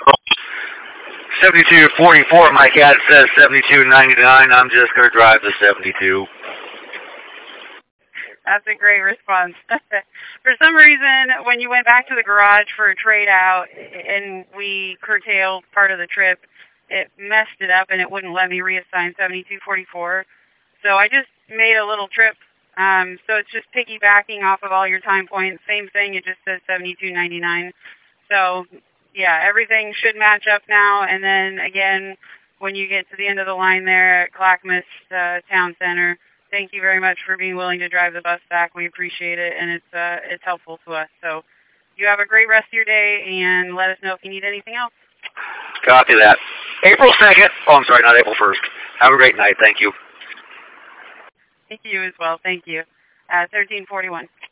7244, my cat says 7299. I'm just going to drive the 72. That's a great response. For some reason, when you went back to the garage for a trade out and we curtailed part of the trip, it messed it up and it wouldn't let me reassign 7244. So I just made a little trip. So it's just piggybacking off of all your time points. Same thing, it just says 7299. So yeah, everything should match up now. And then again, when you get to the end of the line there at Clackamas Town Center, thank you very much for being willing to drive the bus back. We appreciate it, and it's helpful to us. So you have a great rest of your day, and let us know if you need anything else. Copy that. April 2nd. Oh, I'm sorry, not April 1st. Have a great night. Thank you. Thank you as well. Thank you. 1341.